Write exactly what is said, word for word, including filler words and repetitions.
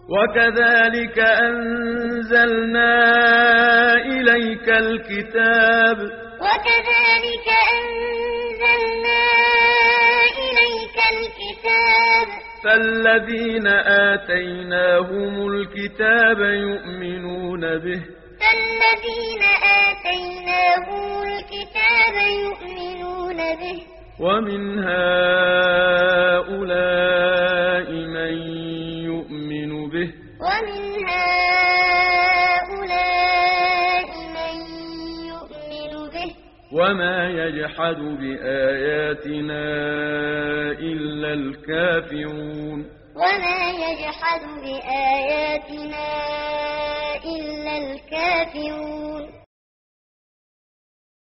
وكذلك أنزلنا إليك الكتاب وكذلك أنزلنا إليك الكتاب فالذين آتيناهم الكتاب يؤمنون به فالذين آتيناهم الكتاب يؤمنون به ومن هؤلاء من يؤمن به ومن هؤلاء من يؤمن به وما يجحد بآياتنا إلا الكافرون وما يجحد بآياتنا إلا الكافرون